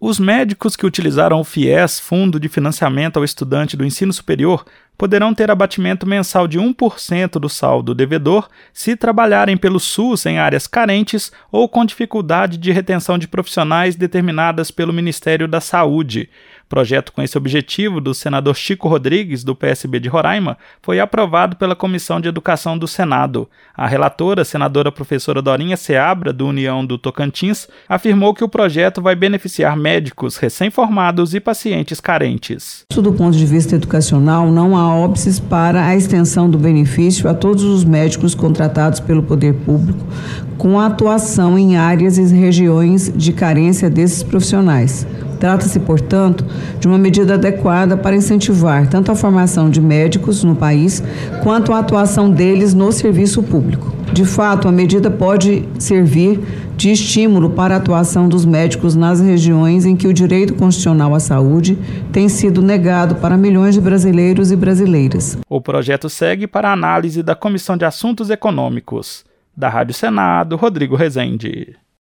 Os médicos que utilizaram o FIES, Fundo de Financiamento ao Estudante do Ensino Superior, poderão ter abatimento mensal de 1% do saldo devedor se trabalharem pelo SUS em áreas carentes ou com dificuldade de retenção de profissionais determinadas pelo Ministério da Saúde. Projeto com esse objetivo do senador Chico Rodrigues, do PSB de Roraima, foi aprovado pela Comissão de Educação do Senado. A relatora, senadora professora Dorinha Seabra, do União do Tocantins, afirmou que o projeto vai beneficiar médicos recém-formados e pacientes carentes. Do ponto de vista educacional, não há óbices para a extensão do benefício a todos os médicos contratados pelo poder público, com atuação em áreas e regiões de carência desses profissionais. Trata-se, portanto, de uma medida adequada para incentivar tanto a formação de médicos no país, quanto a atuação deles no serviço público. De fato, a medida pode servir de estímulo para a atuação dos médicos nas regiões em que o direito constitucional à saúde tem sido negado para milhões de brasileiros e brasileiras. O projeto segue para a análise da Comissão de Assuntos Econômicos. Da Rádio Senado, Rodrigo Rezende.